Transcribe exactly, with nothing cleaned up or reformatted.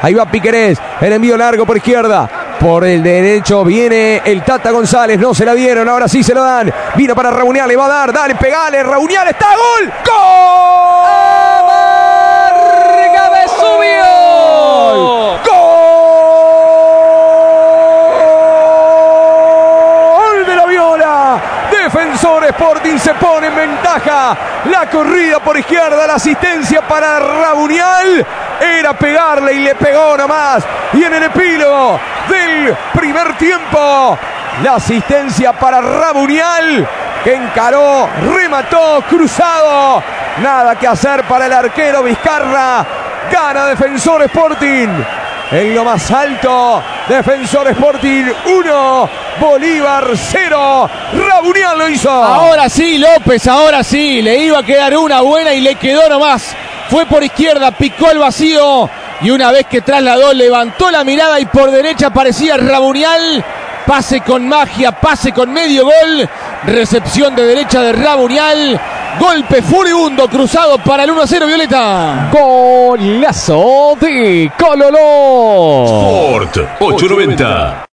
Ahí va Piquerés. El envío largo por izquierda. Por el derecho viene el Tata González. No se la dieron. Ahora sí se lo dan. Vino para Raunial. Le va a dar. Dale, pegale. Raunial está. ¡Gol! ¡Gol! ¡Vargas subió! ¡Gol de la Viola! Defensor Sporting se pone en ventaja. La corrida por izquierda. La asistencia para Raunial. Era pegarle y le pegó nomás. Y en el epílogo del primer tiempo, la asistencia para Raunial, que encaró, remató, cruzado. Nada que hacer para el arquero Vizcarra. Gana Defensor Sporting. En lo más alto, Defensor Sporting uno, Bolívar cero. Raunial lo hizo. Ahora sí, López, ahora sí. Le iba a quedar una buena y le quedó nomás. Fue por izquierda, picó el vacío y una vez que trasladó, levantó la mirada y por derecha aparecía Raunial. Pase con magia, pase con medio gol. Recepción de derecha de Raunial. Golpe furibundo cruzado para el uno a cero Violeta. Golazo de Cololó. Sport ochocientos noventa.